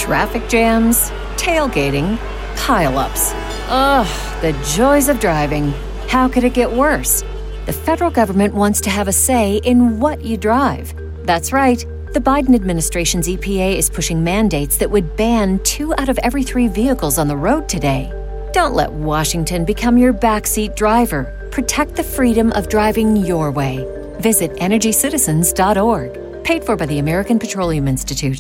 Traffic jams, tailgating, pile-ups. Ugh, the joys of driving. How could it get worse? The federal government wants to have a say in what you drive. That's right. The Biden administration's EPA is pushing mandates that would ban 2 out of every 3 vehicles on the road today. Don't let Washington become your backseat driver. Protect the freedom of driving your way. Visit EnergyCitizens.org. Paid for by the American Petroleum Institute.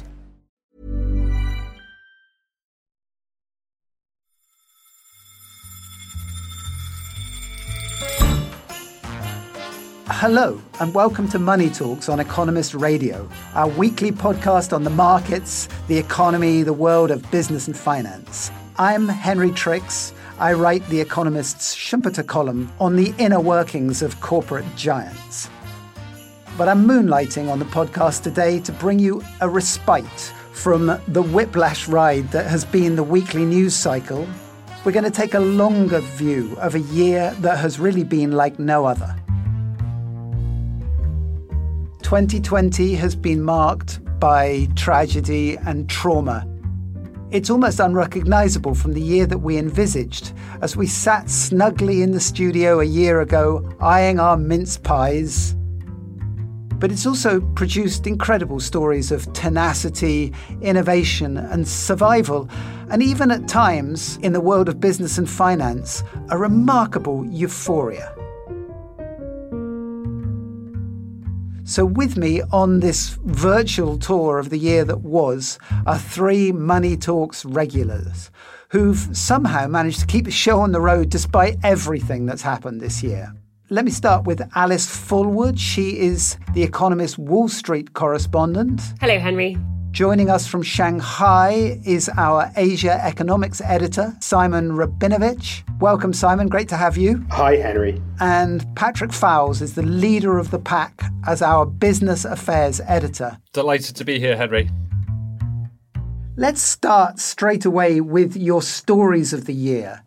Hello, and welcome to Money Talks on Economist Radio, our weekly podcast on the markets, the economy, the world of business and finance. I'm Henry Tricks. I write The Economist's Schumpeter column on the inner workings of corporate giants. But I'm moonlighting on the podcast today to bring you a respite from the whiplash ride that has been the weekly news cycle. We're going to take a longer view of a year that has really been like no other. 2020 has been marked by tragedy and trauma. It's almost unrecognizable from the year that we envisaged as we sat snugly in the studio a year ago, eyeing our mince pies. But it's also produced incredible stories of tenacity, innovation, and survival, and even at times, in the world of business and finance, a remarkable euphoria. So with me on this virtual tour of the year that was are 3 Money Talks regulars who've somehow managed to keep the show on the road despite everything that's happened this year. Let me start with Alice Fulwood. She is The Economist Wall Street correspondent. Hello, Henry. Joining us from Shanghai is our Asia economics editor, Simon Rabinovich. Welcome, Simon. Great to have you. Hi, Henry. And Patrick Fowles is the leader of the pack as our business affairs editor. Delighted to be here, Henry. Let's start straight away with your stories of the year.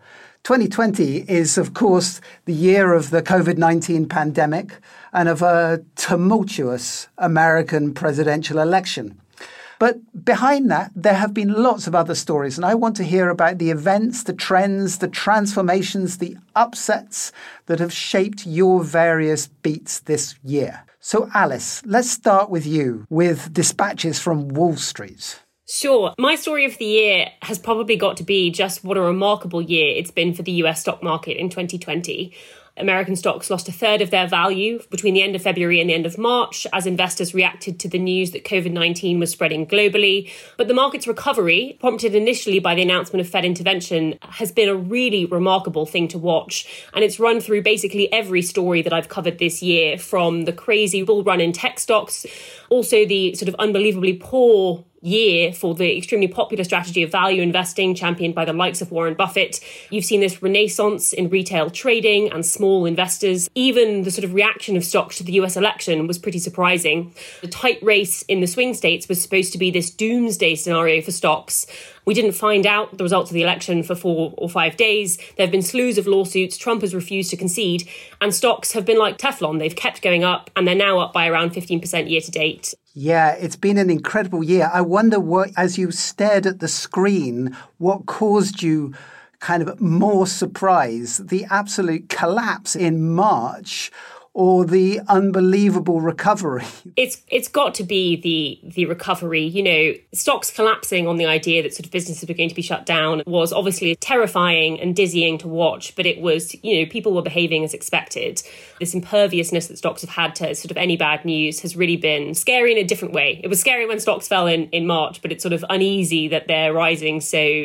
2020 is, of course, the year of the COVID-19 pandemic and of a tumultuous American presidential election. But behind that, there have been lots of other stories, and I want to hear about the events, the trends, the transformations, the upsets that have shaped your various beats this year. So, Alice, let's start with you, with dispatches from Wall Street. Sure. My story of the year has probably got to be just what a remarkable year it's been for the US stock market in 2020. American stocks lost a third of their value between the end of February and the end of March as investors reacted to the news that COVID-19 was spreading globally. But the market's recovery, prompted initially by the announcement of Fed intervention, has been a really remarkable thing to watch. And it's run through basically every story that I've covered this year, from the crazy bull run in tech stocks, also the sort of unbelievably poor year for the extremely popular strategy of value investing championed by the likes of Warren Buffett. You've seen this renaissance in retail trading and small investors. Even the sort of reaction of stocks to the US election was pretty surprising. The tight race in the swing states was supposed to be this doomsday scenario for stocks. We didn't find out the results of the election for 4 or 5 days. There have been slews of lawsuits. Trump has refused to concede. And stocks have been like Teflon. They've kept going up, and they're now up by around 15% year to date. Yeah, it's been an incredible year. I wonder what, as you stared at the screen, what caused you kind of more surprise? The absolute collapse in March or the unbelievable recovery? It's got to be the recovery. You know, stocks collapsing on the idea that sort of businesses were going to be shut down was obviously terrifying and dizzying to watch, but it was, you know, people were behaving as expected. This imperviousness that stocks have had to sort of any bad news has really been scary in a different way. It was scary when stocks fell in March, but it's sort of uneasy that they're rising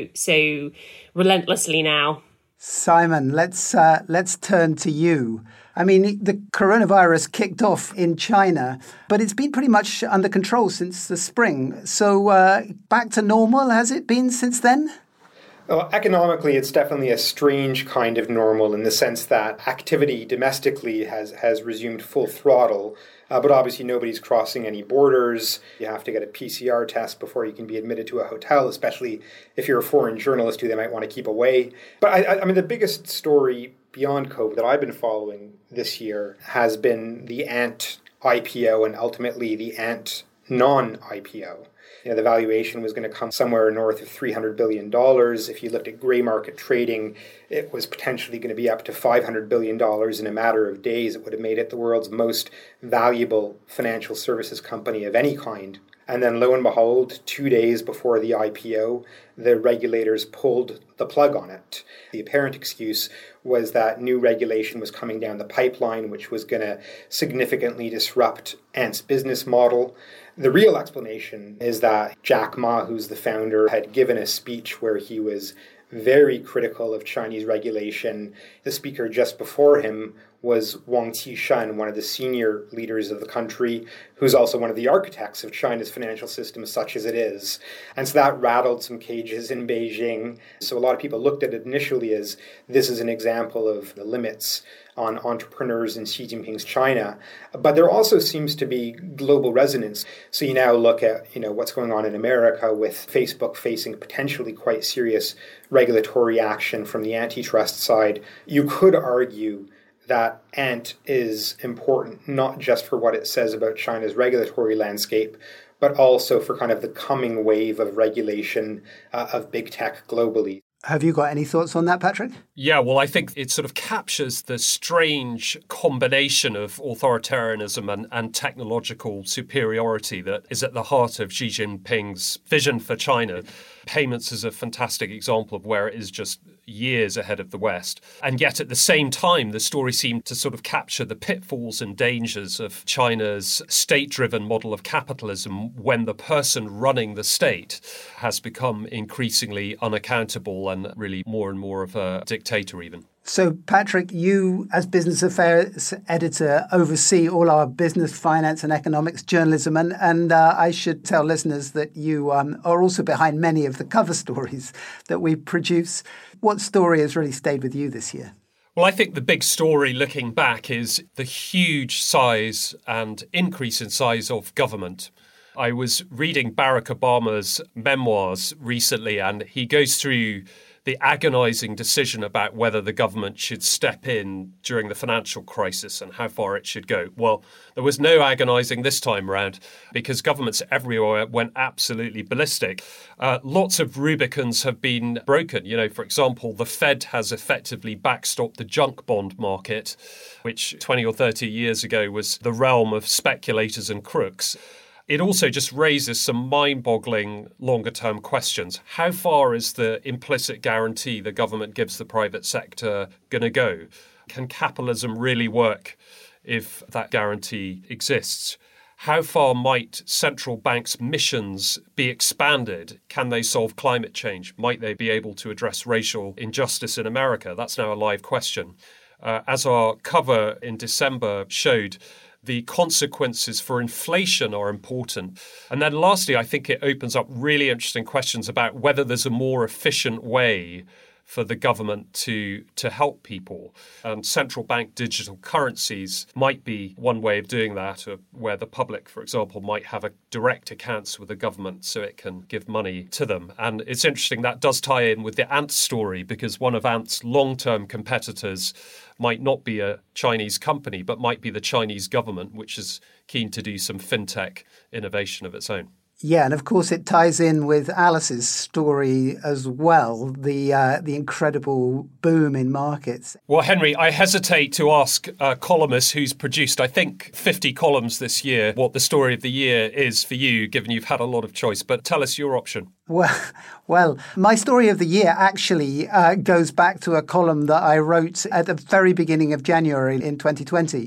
so relentlessly now. Simon, let's turn to you. I mean, the coronavirus kicked off in China, but it's been pretty much under control since the spring. So back to normal, has it been since then? Well, economically, it's definitely a strange kind of normal in the sense that activity domestically has resumed full throttle. But obviously, nobody's crossing any borders. You have to get a PCR test before you can be admitted to a hotel, especially if you're a foreign journalist who they might want to keep away. But I mean, the biggest story beyond COVID that I've been following this year has been the Ant IPO and ultimately the Ant non-IPO. the valuation was going to come somewhere north of $300 billion. If you looked at grey market trading, it was potentially going to be up to $500 billion in a matter of days. It would have made it the world's most valuable financial services company of any kind. And then lo and behold, 2 days before the IPO, the regulators pulled the plug on it. The apparent excuse was that new regulation was coming down the pipeline, which was going to significantly disrupt Ant's business model. The real explanation is that Jack Ma, who's the founder, had given a speech where he was very critical of Chinese regulation. The speaker just before him was Wang Qishan, one of the senior leaders of the country, who's also one of the architects of China's financial system, such as it is. And so that rattled some cages in Beijing. So a lot of people looked at it initially as this is an example of the limits on entrepreneurs in Xi Jinping's China. But there also seems to be global resonance. So you now look at, what's going on in America with Facebook facing potentially quite serious regulatory action from the antitrust side. You could argue that Ant is important not just for what it says about China's regulatory landscape, but also for kind of the coming wave of regulation of big tech globally. Have you got any thoughts on that, Patrick? Yeah, well, I think it sort of captures the strange combination of authoritarianism and technological superiority that is at the heart of Xi Jinping's vision for China. Payments is a fantastic example of where it is just years ahead of the West. And yet at the same time, the story seemed to sort of capture the pitfalls and dangers of China's state-driven model of capitalism when the person running the state has become increasingly unaccountable and really more and more of a dictator even. So, Patrick, you, as business affairs editor, oversee all our business, finance and economics journalism. And I should tell listeners that you are also behind many of the cover stories that we produce. What story has really stayed with you this year? Well, I think the big story looking back is the huge size and increase in size of government. I was reading Barack Obama's memoirs recently, and he goes through the agonizing decision about whether the government should step in during the financial crisis and how far it should go. Well, there was no agonizing this time around because governments everywhere went absolutely ballistic. Lots of Rubicons have been broken. For example, the Fed has effectively backstopped the junk bond market, which 20 or 30 years ago was the realm of speculators and crooks. It also just raises some mind-boggling longer-term questions. How far is the implicit guarantee the government gives the private sector going to go? Can capitalism really work if that guarantee exists? How far might central banks' missions be expanded? Can they solve climate change? Might they be able to address racial injustice in America? That's now a live question. As our cover in December showed, the consequences for inflation are important. And then lastly, I think it opens up really interesting questions about whether there's a more efficient way for the government to help people. Central bank digital currencies might be one way of doing that, where the public, for example, might have a direct accounts with the government so it can give money to them. And it's interesting, that does tie in with the Ant story, because one of Ant's long-term competitors might not be a Chinese company, but might be the Chinese government, which is keen to do some fintech innovation of its own. Yeah, and of course it ties in with Alice's story as well, the incredible boom in markets. Well, Henry, I hesitate to ask a columnist who's produced, I think, 50 columns this year, what the story of the year is for you, given you've had a lot of choice. But tell us your option. Well, my story of the year actually goes back to a column that I wrote at the very beginning of January in 2020.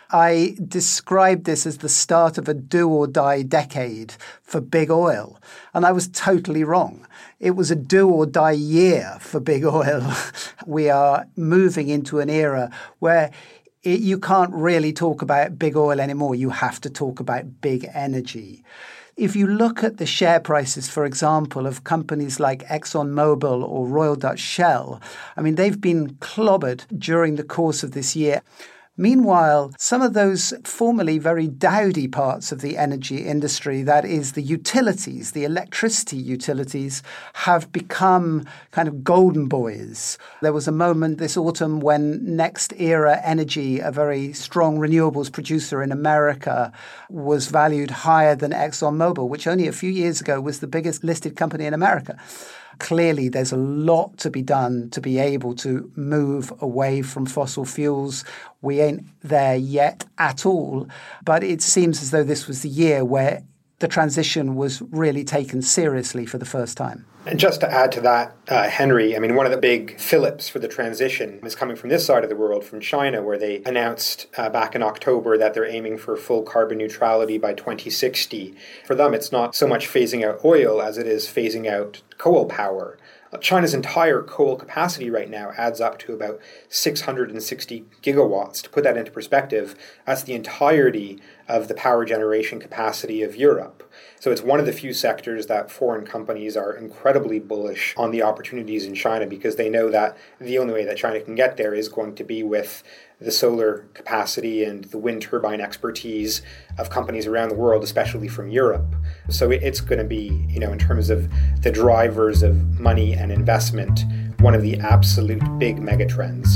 I described this as the start of a do-or-die decade for big oil. And I was totally wrong. It was a do-or-die year for big oil. We are moving into an era where you can't really talk about big oil anymore. You have to talk about big energy. If you look at the share prices, for example, of companies like ExxonMobil or Royal Dutch Shell, they've been clobbered during the course of this year. Meanwhile, some of those formerly very dowdy parts of the energy industry, that is the utilities, the electricity utilities, have become kind of golden boys. There was a moment this autumn when NextEra Energy, a very strong renewables producer in America, was valued higher than ExxonMobil, which only a few years ago was the biggest listed company in America. Clearly, there's a lot to be done to be able to move away from fossil fuels. We ain't there yet at all, but it seems as though this was the year where the transition was really taken seriously for the first time. And just to add to that, Henry, I mean, one of the big fillip for the transition is coming from this side of the world, from China, where they announced back in October that they're aiming for full carbon neutrality by 2060. For them, it's not so much phasing out oil as it is phasing out coal power. China's entire coal capacity right now adds up to about 660 gigawatts. To put that into perspective, that's the entirety of the power generation capacity of Europe. So it's one of the few sectors that foreign companies are incredibly bullish on the opportunities in China, because they know that the only way that China can get there is going to be with the solar capacity and the wind turbine expertise of companies around the world, especially from Europe. So it's going to be, in terms of the drivers of money and investment, one of the absolute big megatrends.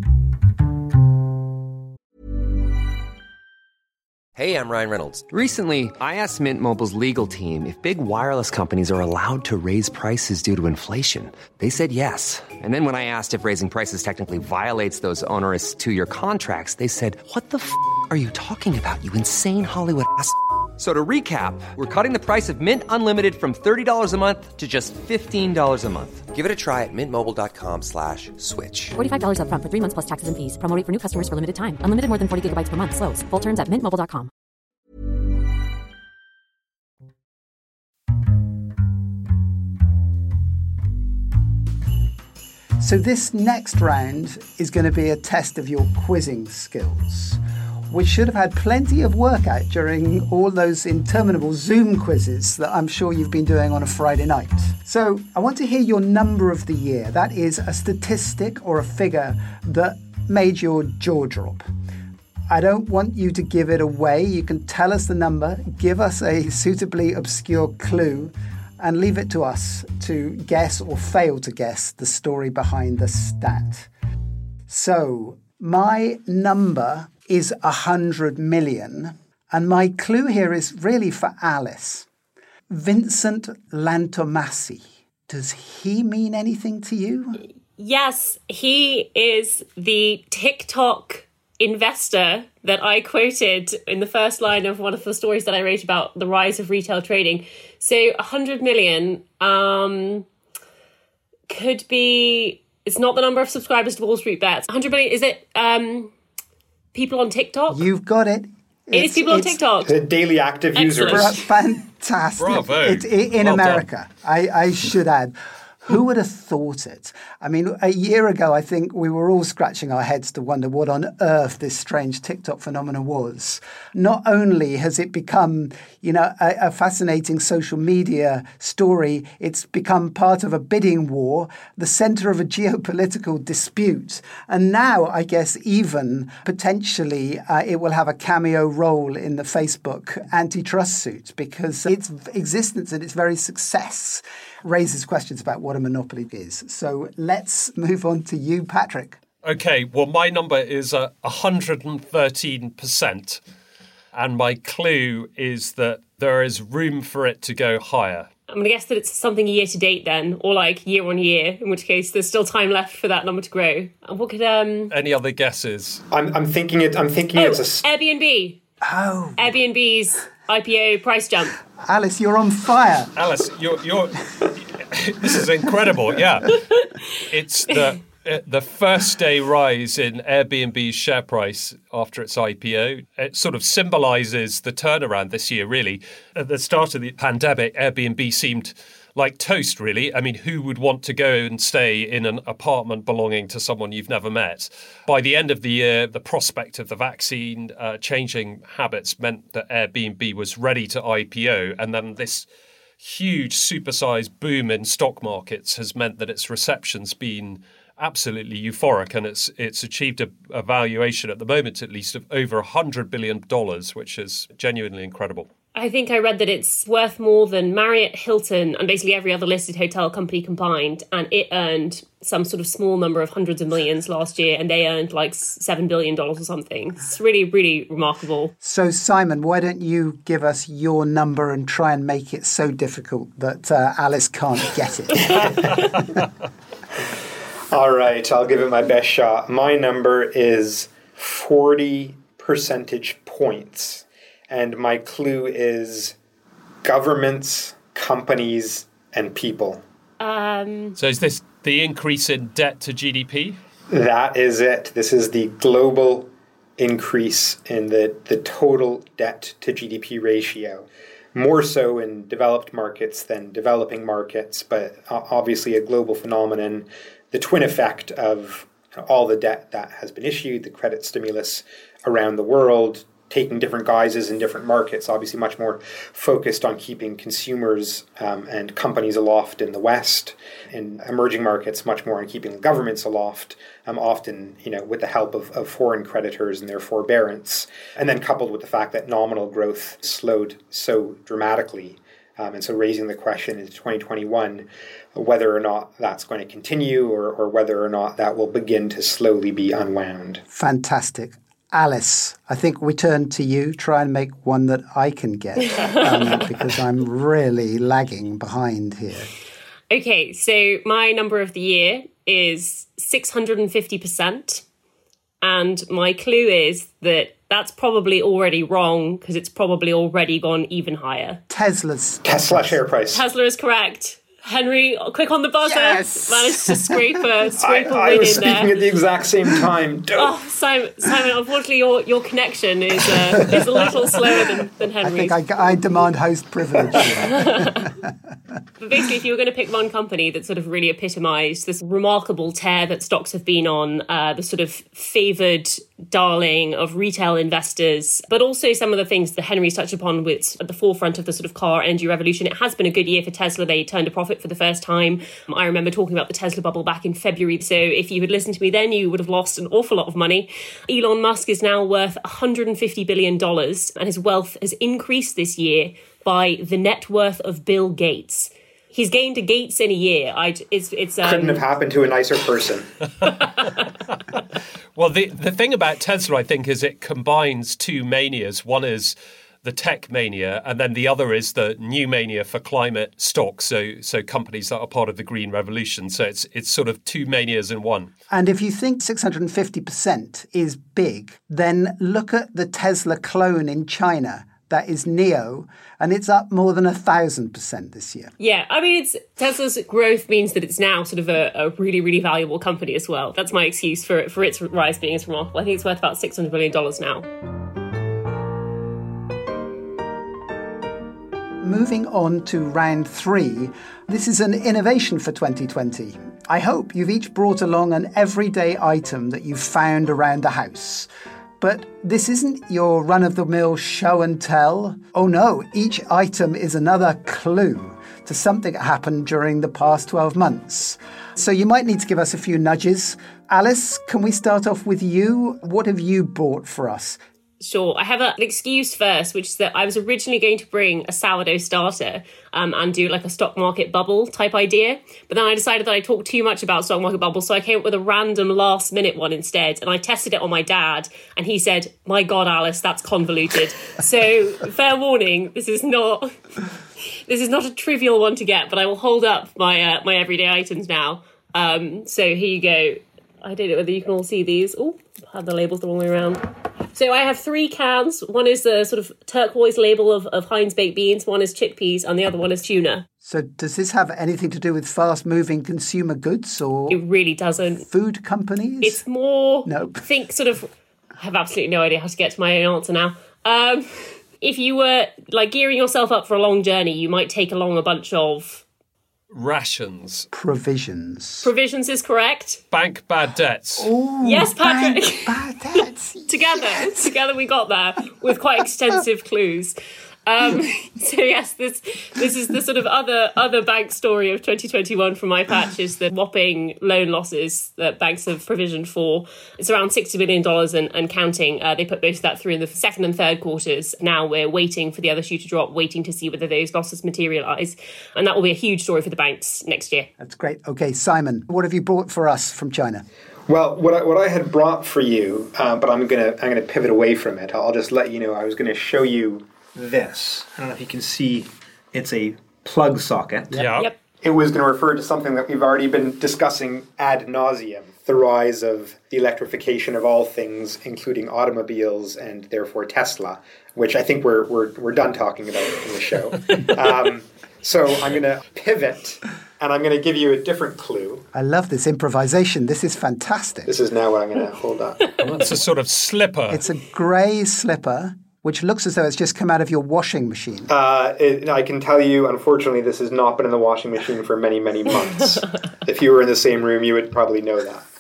Hey, I'm Ryan Reynolds. Recently, I asked Mint Mobile's legal team if big wireless companies are allowed to raise prices due to inflation. They said yes. And then when I asked if raising prices technically violates those onerous two-year contracts, they said, "What the f*** are you talking about, you insane Hollywood ass?" So to recap, we're cutting the price of Mint Unlimited from $30 a month to just $15 a month. Give it a try at mintmobile.com/switch. $45 up front for 3 months plus taxes and fees. Promo rate for new customers for limited time. Unlimited more than 40 gigabytes per month. Slows full terms at mintmobile.com. So this next round is going to be a test of your quizzing skills, which should have had plenty of workout during all those interminable Zoom quizzes that I'm sure you've been doing on a Friday night. So I want to hear your number of the year. That is a statistic or a figure that made your jaw drop. I don't want you to give it away. You can tell us the number, give us a suitably obscure clue, and leave it to us to guess or fail to guess the story behind the stat. So my number is 100 million, and my clue here is really for Alice. Vincent Lantomassi. Does he mean anything to you? Yes, he is the TikTok investor that I quoted in the first line of one of the stories that I wrote about the rise of retail trading. So 100 million could be, it's not the number of subscribers to Wall Street Bets. 100 million, is it people on TikTok? You've got it. It is people on TikTok. The daily active users. Fantastic. Bravo. In Well America, I should add. Who would have thought it? I mean, a year ago, I think we were all scratching our heads to wonder what on earth this strange TikTok phenomenon was. Not only has it become, a fascinating social media story, it's become part of a bidding war, the center of a geopolitical dispute. And now, I guess, even potentially it will have a cameo role in the Facebook antitrust suit, because its existence and its very success raises questions about what a monopoly is. So let's move on to you, Patrick. Okay, well, my number is 113%. And my clue is that there is room for it to go higher. I'm going to guess that it's something year to date then, or like year on year, in which case there's still time left for that number to grow. And what could Any other guesses? I'm thinking it's a Airbnb. Oh, Airbnb's IPO price jump. Alice, you're on fire. Alice, you're this is incredible. Yeah, it's the first day rise in Airbnb's share price after its IPO. It sort of symbolises the turnaround this year, really. At the start of the pandemic, Airbnb seemed like toast, really. I mean, who would want to go and stay in an apartment belonging to someone you've never met? By the end of the year, the prospect of the vaccine changing habits meant that Airbnb was ready to IPO. And then this huge supersized boom in stock markets has meant that its reception's been absolutely euphoric, and it's achieved a valuation at the moment, at least, of over $100 billion, which is genuinely incredible. I think I read that it's worth more than Marriott, Hilton, and basically every other listed hotel company combined. And it earned some sort of small number of hundreds of millions last year, and they earned like $7 billion or something. It's really, really remarkable. So, Simon, why don't you give us your number and try and make it so difficult that Alice can't get it? All right, I'll give it my best shot. My number is 40 percentage points. And my clue is governments, companies, and people. So is this the increase in debt to GDP? That is it. This is the global increase in the total debt to GDP ratio. More so in developed markets than developing markets, but obviously a global phenomenon. The twin effect of all the debt that has been issued, the credit stimulus around the world, taking different guises in different markets, obviously much more focused on keeping consumers and companies aloft in the West. In emerging markets, much more on keeping governments aloft, often with the help of foreign creditors and their forbearance. And then coupled with the fact that nominal growth slowed so dramatically. And so raising the question in 2021, whether or not that's going to continue or whether or not that will begin to slowly be unwound. Fantastic. Alice, I think we turn to you. Try and make one that I can get because I'm really lagging behind here. Okay, so my number of the year is 650%. And my clue is that that's probably already wrong because it's probably already gone even higher. Tesla share price. Tesla is correct. Henry, quick on the buzzer. Yes. Managed to scrape a win in there. I was speaking at the exact same time. Oh, Simon, unfortunately, your connection is a little slower than Henry's. I think I demand host privilege. But basically, if you were going to pick one company that sort of really epitomised this remarkable tear that stocks have been on, the sort of favoured darling of retail investors, but also some of the things that Henry's touched upon with at the forefront of the sort of car energy revolution, it has been a good year for Tesla. They turned a profit for the first time. I remember talking about the Tesla bubble back in February. So if you had listened to me then, you would have lost an awful lot of money. Elon Musk is now worth $150 billion, and his wealth has increased this year by the net worth of Bill Gates. He's gained a Gates in a year. Couldn't have happened to a nicer person. Well, the thing about Tesla, I think, is it combines two manias. One is the tech mania, and then the other is the new mania for climate stocks, so companies that are part of the green revolution. So it's sort of two manias in one. And if you think 650% is big, then look at the Tesla clone in China. That is NIO, and it's up more than 1,000% this year. Yeah, I mean, Tesla's growth means that it's now sort of a really, really valuable company as well. That's my excuse for its rise being as remarkable. I think it's worth about $600 billion now. Moving on to round 3, this is an innovation for 2020. I hope you've each brought along an everyday item that you've found around the house. But this isn't your run-of-the-mill show and tell. Oh no, each item is another clue to something that happened during the past 12 months. So you might need to give us a few nudges. Alice, can we start off with you? What have you brought for us? Sure. I have an excuse first, which is that I was originally going to bring a sourdough starter and do like a stock market bubble type idea. But then I decided that I talked too much about stock market bubble. So I came up with a random last minute one instead. And I tested it on my dad. And he said, "My God, Alice, that's convoluted." So fair warning, this is not a trivial one to get. But I will hold up my everyday items now. So here you go. I don't know whether you can all see these. Oh, I had the labels the wrong way around. So I have 3 cans. One is a sort of turquoise label of Heinz baked beans. One is chickpeas and the other one is tuna. So does this have anything to do with fast-moving consumer goods or... It really doesn't. Food companies? It's more... Nope. Think sort of... I have absolutely no idea how to get to my own answer now. If you were like gearing yourself up for a long journey, you might take along a bunch of... Rations. Provisions. Provisions is correct. Bank bad debts. Ooh, yes, Patrick. Bank bad debts. Together we got there with quite extensive clues. So yes, this is the sort of other bank story of 2021 from my patch, is the whopping loan losses that banks have provisioned for. It's around $60 billion and counting. They put most of that through in the second and third quarters. Now we're waiting for the other shoe to drop, waiting to see whether those losses materialise. And that will be a huge story for the banks next year. That's great. Okay, Simon, what have you brought for us from China? Well, what I had brought for you, but I'm gonna pivot away from it. I'll just let you know I was going to show you this. I don't know if you can see. It's a plug socket. Yep. It was going to refer to something that we've already been discussing ad nauseum: the rise of the electrification of all things, including automobiles and therefore Tesla, which I think we're done talking about in the show. So I'm going to pivot, and I'm going to give you a different clue. I love this improvisation. This is fantastic. This is now what I'm going to hold up. It's a sort of slipper. It's a grey slipper, which looks as though it's just come out of your washing machine. I can tell you, unfortunately, this has not been in the washing machine for many, many months. If you were in the same room, you would probably know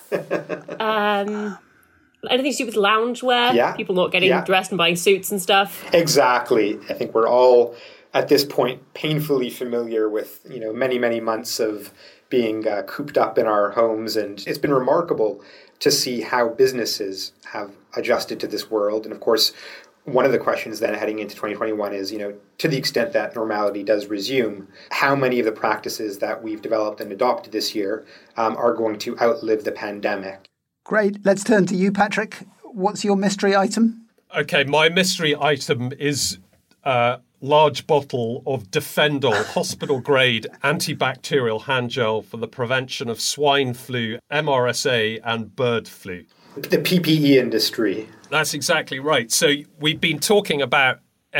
that. Anything to do with loungewear? Yeah. People not getting dressed and buying suits and stuff? Exactly. I think we're all, at this point, painfully familiar with, many, many months of being cooped up in our homes. And it's been remarkable to see how businesses have adjusted to this world. And of course, one of the questions then heading into 2021 is, to the extent that normality does resume, how many of the practices that we've developed and adopted this year are going to outlive the pandemic? Great. Let's turn to you, Patrick. What's your mystery item? Okay, my mystery item is a large bottle of Defendol hospital-grade antibacterial hand gel for the prevention of swine flu, MRSA and bird flu. The PPE industry. That's exactly right. So we've been talking about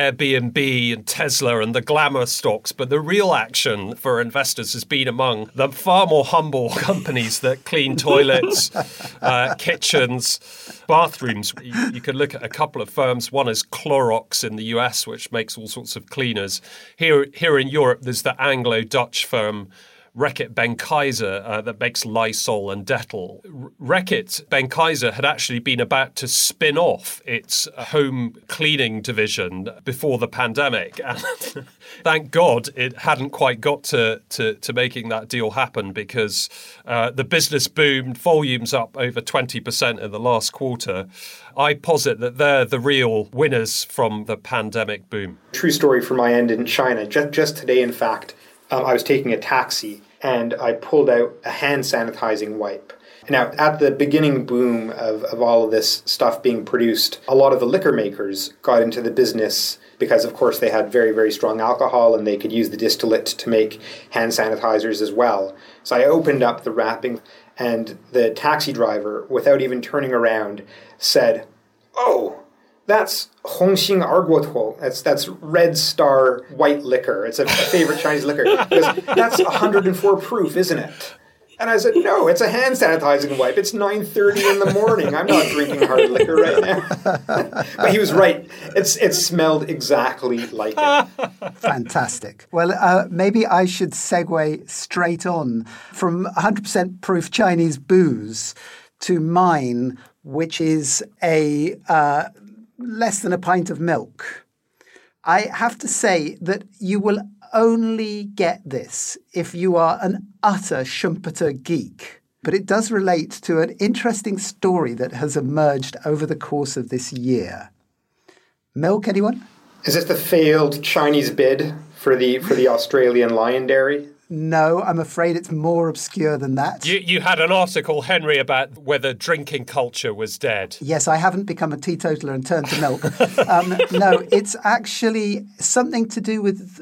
Airbnb and Tesla and the glamour stocks, but the real action for investors has been among the far more humble companies that clean toilets, kitchens, bathrooms. You could look at a couple of firms. One is Clorox in the US, which makes all sorts of cleaners. Here in Europe, there's the Anglo-Dutch firm Reckitt Benckiser that makes Lysol and Dettol. Reckitt Benckiser had actually been about to spin off its home cleaning division before the pandemic. And thank God it hadn't quite got to making that deal happen, because the business boomed, volumes up over 20% in the last quarter. I posit that they're the real winners from the pandemic boom. True story from my end in China. Just today, in fact, I was taking a taxi and I pulled out a hand sanitizing wipe. Now, at the beginning boom of all of this stuff being produced, a lot of the liquor makers got into the business because, of course, they had very, very strong alcohol and they could use the distillate to make hand sanitizers as well. So I opened up the wrapping and the taxi driver, without even turning around, said, "Oh, that's Hongxing Arguotuo. That's Red Star white liquor. It's a favorite Chinese liquor. That's 104 proof, isn't it?" And I said, "No, it's a hand sanitizing wipe. It's 9:30 in the morning. I'm not drinking hard liquor right now." But he was right. It smelled exactly like it. Fantastic. Well, maybe I should segue straight on from 100% proof Chinese booze to mine, which is a less than a pint of milk. I have to say that you will only get this if you are an utter Schumpeter geek. But it does relate to an interesting story that has emerged over the course of this year. Milk, anyone? Is this the failed Chinese bid for the Australian lion dairy? No, I'm afraid it's more obscure than that. You had an article, Henry, about whether drinking culture was dead. Yes, I haven't become a teetotaler and turned to milk. No, it's actually something to do with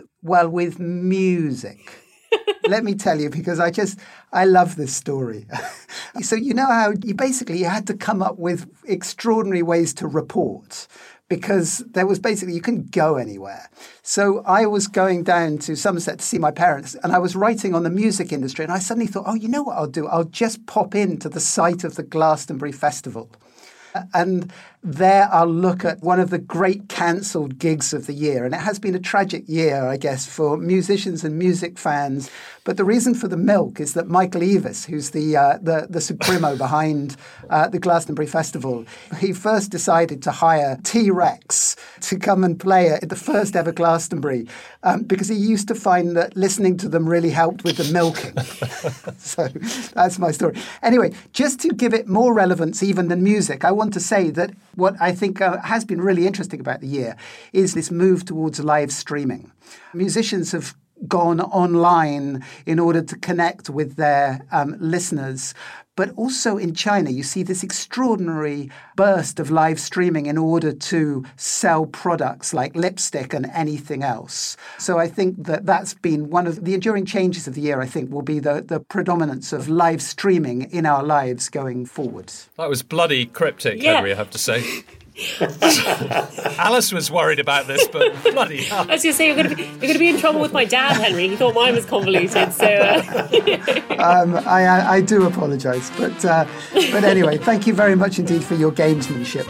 music. Let me tell you, because I love this story. So you know how you had to come up with extraordinary ways to report, because there was basically, you couldn't go anywhere. So I was going down to Somerset to see my parents, and I was writing on the music industry, and I suddenly thought, oh, you know what I'll do? I'll just pop into the site of the Glastonbury Festival. And there I'll look at one of the great cancelled gigs of the year. And it has been a tragic year, I guess, for musicians and music fans. But the reason for the milk is that Michael Eavis, who's the supremo behind the Glastonbury Festival, he first decided to hire T-Rex to come and play at the first ever Glastonbury because he used to find that listening to them really helped with the milking. So that's my story. Anyway, just to give it more relevance even than music, I want to say that what I think has been really interesting about the year is this move towards live streaming. Musicians have gone online in order to connect with their listeners. But also in China, you see this extraordinary burst of live streaming in order to sell products like lipstick and anything else. So I think that that's been one of the enduring changes of the year, I think, will be the predominance of live streaming in our lives going forward. That was bloody cryptic, Henry, I have to say. Alice was worried about this, but bloody hell. I was going to say, you're going to be in trouble with my dad, Henry. He thought mine was convoluted, so... I do apologise, but anyway, thank you very much indeed for your gamesmanship.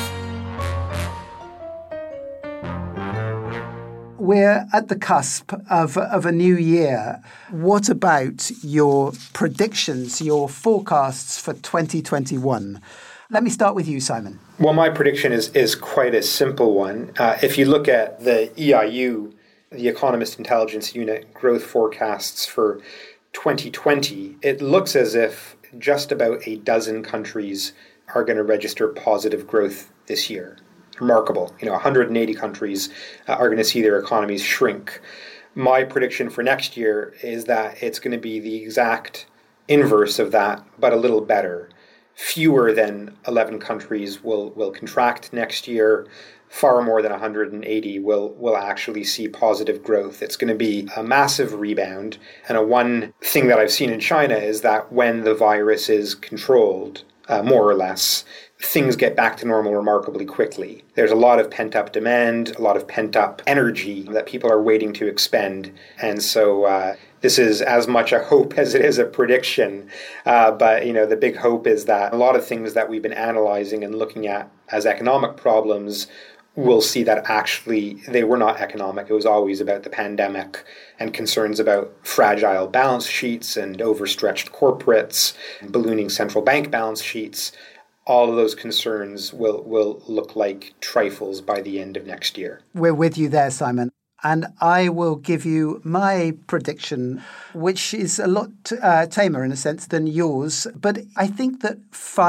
We're at the cusp of a new year. What about your predictions, your forecasts for 2021? Let me start with you, Simon. Well, my prediction is quite a simple one. If you look at the EIU, the Economist Intelligence Unit growth forecasts for 2020, it looks as if just about a dozen countries are going to register positive growth this year. Remarkable. 180 countries are going to see their economies shrink. My prediction for next year is that it's going to be the exact inverse of that, but a little better. Fewer than 11 countries will contract next year. Far more than 180 will actually see positive growth. It's going to be a massive rebound. And one thing that I've seen in China is that when the virus is controlled, more or less, things get back to normal remarkably quickly. There's a lot of pent-up demand, a lot of pent-up energy that people are waiting to expend. And so this is as much a hope as it is a prediction. But the big hope is that a lot of things that we've been analyzing and looking at as economic problems, we'll see that actually they were not economic. It was always about the pandemic and concerns about fragile balance sheets and overstretched corporates, ballooning central bank balance sheets. All of those concerns will look like trifles by the end of next year. We're with you there, Simon. And I will give you my prediction, which is a lot tamer in a sense than yours. But I think that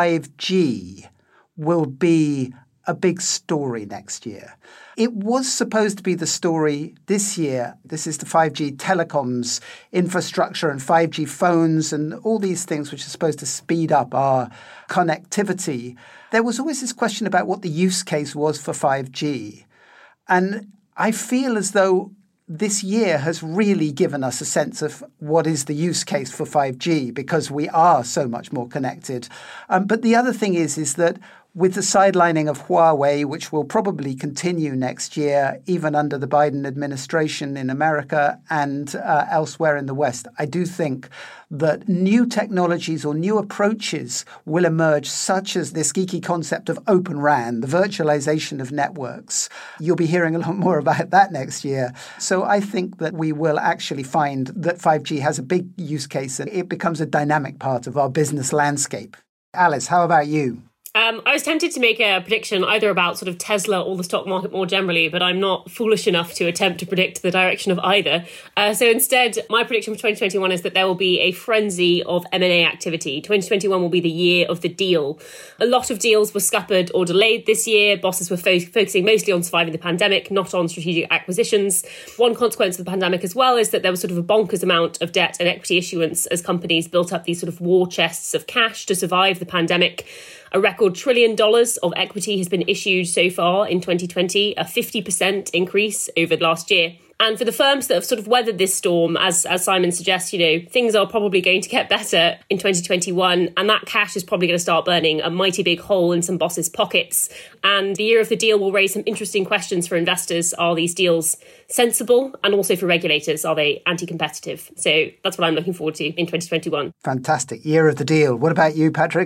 5G will be a big story next year. It was supposed to be the story this year. This is the 5G telecoms infrastructure and 5G phones and all these things which are supposed to speed up our connectivity. There was always this question about what the use case was for 5G. And I feel as though this year has really given us a sense of what is the use case for 5G because we are so much more connected. But the other thing is that with the sidelining of Huawei, which will probably continue next year, even under the Biden administration in America and elsewhere in the West, I do think that new technologies or new approaches will emerge, such as this geeky concept of Open RAN, the virtualization of networks. You'll be hearing a lot more about that next year. So I think that we will actually find that 5G has a big use case and it becomes a dynamic part of our business landscape. Alice, how about you? I was tempted to make a prediction either about sort of Tesla or the stock market more generally, but I'm not foolish enough to attempt to predict the direction of either. So instead, my prediction for 2021 is that there will be a frenzy of M&A activity. 2021 will be the year of the deal. A lot of deals were scuppered or delayed this year. Bosses were focusing mostly on surviving the pandemic, not on strategic acquisitions. One consequence of the pandemic as well is that there was sort of a bonkers amount of debt and equity issuance as companies built up these sort of war chests of cash to survive the pandemic. A record $1 trillion of equity has been issued so far in 2020, a 50% increase over last year. And for the firms that have sort of weathered this storm, as Simon suggests, things are probably going to get better in 2021. And that cash is probably going to start burning a mighty big hole in some bosses' pockets. And the year of the deal will raise some interesting questions for investors. Are these deals sensible? And also for regulators, are they anti-competitive? So that's what I'm looking forward to in 2021. Fantastic. Year of the deal. What about you, Patrick?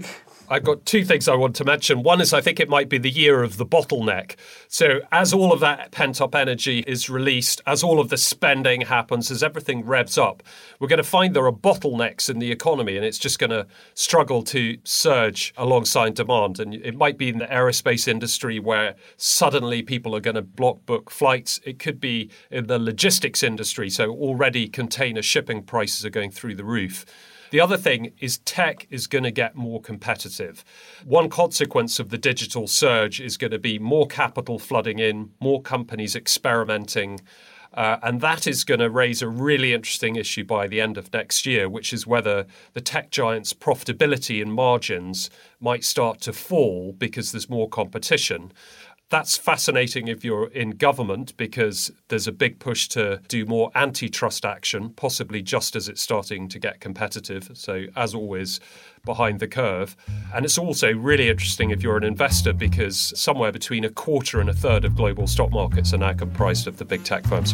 I've got two things I want to mention. One is I think it might be the year of the bottleneck. So as all of that pent-up energy is released, as all of the spending happens, as everything revs up, we're going to find there are bottlenecks in the economy, and it's just going to struggle to surge alongside demand. And it might be in the aerospace industry where suddenly people are going to block book flights. It could be in the logistics industry. So already container shipping prices are going through the roof. The other thing is tech is going to get more competitive. One consequence of the digital surge is going to be more capital flooding in, more companies experimenting, and that is going to raise a really interesting issue by the end of next year, which is whether the tech giants' profitability and margins might start to fall because there's more competition. That's fascinating if you're in government because there's a big push to do more antitrust action, possibly just as it's starting to get competitive. So, as always, behind the curve. And it's also really interesting if you're an investor because somewhere between a quarter and a third of global stock markets are now comprised of the big tech firms.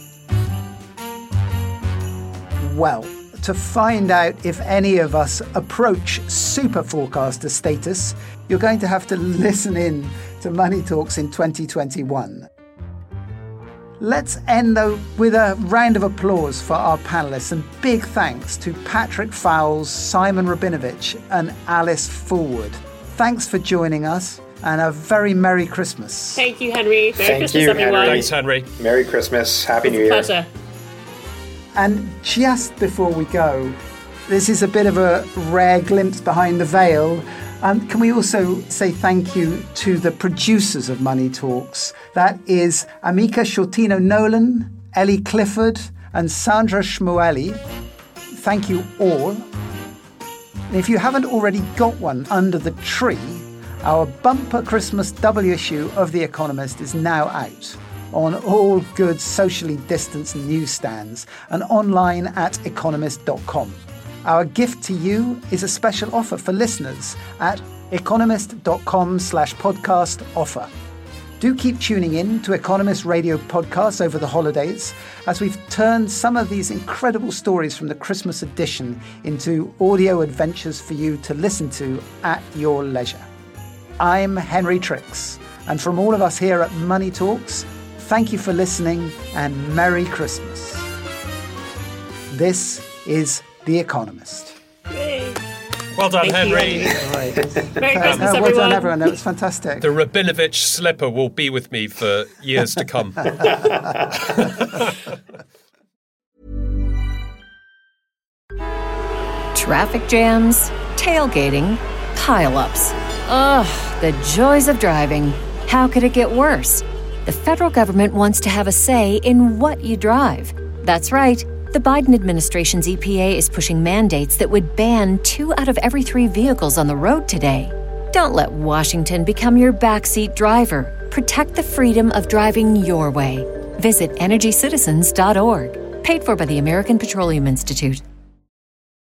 Well, to find out if any of us approach super forecaster status, you're going to have to listen in to Money Talks in 2021. Let's end, though, with a round of applause for our panellists, and big thanks to Patrick Fowles, Simon Rabinovich and Alice Fulwood. Thanks for joining us, and a very Merry Christmas. Thank you, Henry. Thank Christmas, you, everyone. Henry. Thanks, Henry. Merry Christmas. Happy New Year. Pleasure. And just before we go, this is a bit of a rare glimpse behind the veil. Can we also say thank you to the producers of Money Talks? That is Amika Shortino-Nolan, Ellie Clifford, and Sandra Shmueli. Thank you all. And if you haven't already got one under the tree, our bumper Christmas double issue of The Economist is now out on all good socially distanced newsstands and online at economist.com. Our gift to you is a special offer for listeners at economist.com/podcast offer. Do keep tuning in to Economist Radio podcasts over the holidays as we've turned some of these incredible stories from the Christmas edition into audio adventures for you to listen to at your leisure. I'm Henry Tricks, and from all of us here at Money Talks, thank you for listening and Merry Christmas. This is The Economist. Yay. Well done, Thank you, Henry. All right. Merry Christmas, Well everyone. done, everyone. That was fantastic. The Rabinovich slipper will be with me for years to come. Traffic jams, tailgating, pileups. Ugh, the joys of driving. How could it get worse? The federal government wants to have a say in what you drive. That's right. The Biden administration's EPA is pushing mandates that would ban 2 out of every 3 vehicles on the road today. Don't let Washington become your backseat driver. Protect the freedom of driving your way. Visit EnergyCitizens.org. Paid for by the American Petroleum Institute.